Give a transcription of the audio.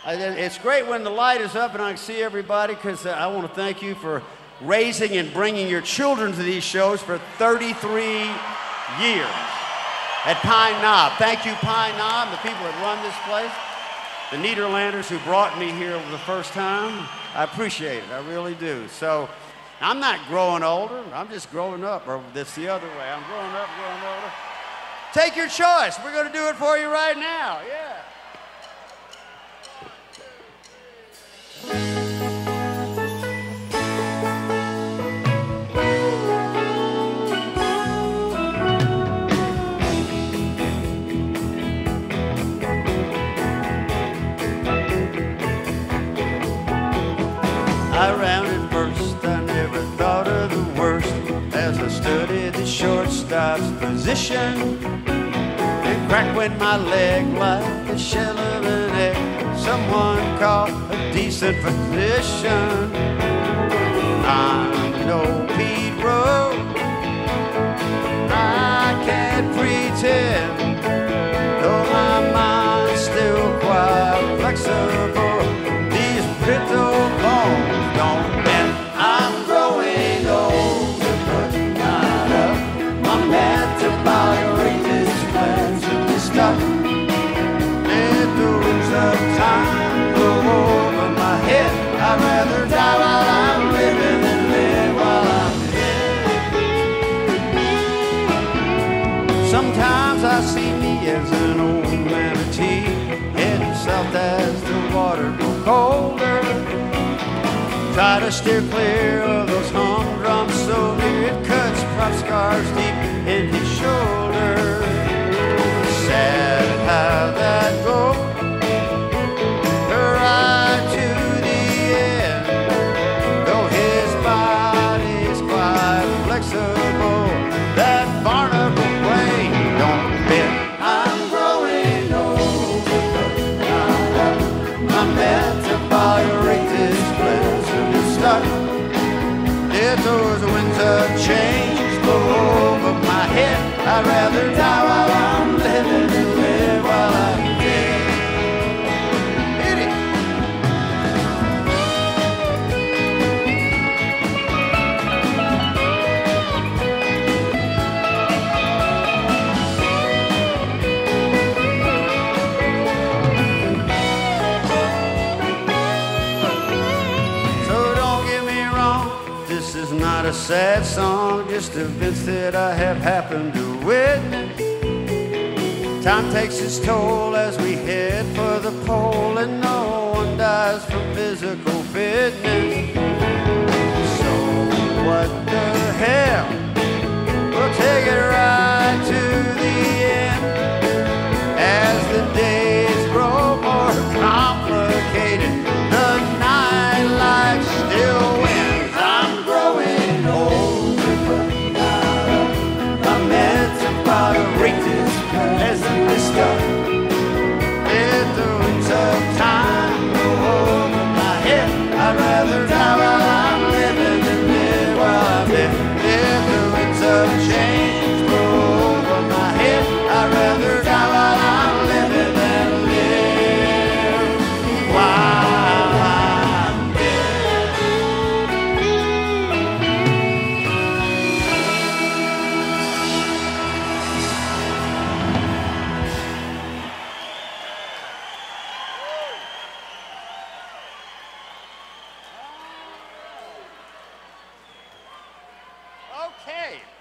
It's great when the light is up and I can see everybody, because I want to thank you for raising and bringing your children to these shows for 33 years at Pine Knob. Thank you, Pine Knob, the people that run this place, the Nederlanders who brought me here the first time. I appreciate it, I really do. So I'm not growing older, I'm just growing up, or that's the other way. I'm growing up, growing older. Take your choice. We're going to do it for you right now. Yeah. I rounded first, I never thought of the worst as I studied the shortstop's position. And crack went my leg like the shell of an egg. Someone called a decent physician. I'm no Pete Rose, I can't pretend, though my mind's still quite flexible. These brittle bones don't bend. I'm growing older, but not up. My metabolic rate is pleasantly stuck. Let the winds of time go over my head. I'd rather die while I'm living than live while I'm dead. Sometimes I see me as an old manatee, heading south as the water grows colder. Try to steer clear of those humdrum soldiers. It cuts prop scars deep in his shoulder. Sad how that goes, right to the end. Though his body's quite flexible, that barnacle brain don't bend. I'm growing older, but not up. My metabolic rate is pleasantly stuck. If those winds of change blow over my head, I'd rather die while I'm living than live while I'm dead. Hit it. So don't get me wrong, this is not a sad song, just events that I have happened to witness. Time takes its toll as we head for the pole, and no one dies from physical fitness. So what the hell? We'll take it right to the end. As the days grow more complicated, the night light still wins. I'm growing older, but not up. My metabolic rate is pleasantly stuck. Let the winds of time go over my head. I'd rather die while I'm living than live while I'm dead. Let the winds of change go over my head. I'd rather die while I'm living than live while I'm dead. Okay.